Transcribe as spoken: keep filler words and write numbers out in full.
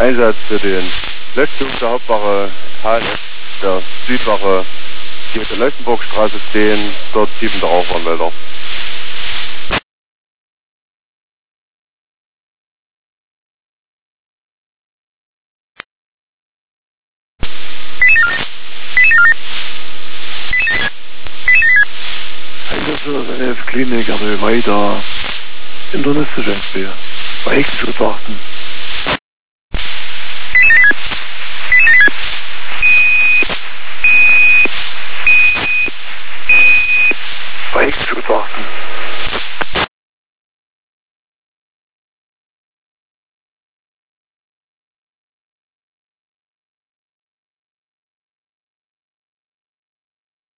Einsatz für den Löschzug der Hauptwache H N S der Südwache hier in der Leuchtenburgstraße stehen, dort siebente Rauchwarnmelder. Klinik, aber weiter internistische Spiel. Bei Hexenschutzarten.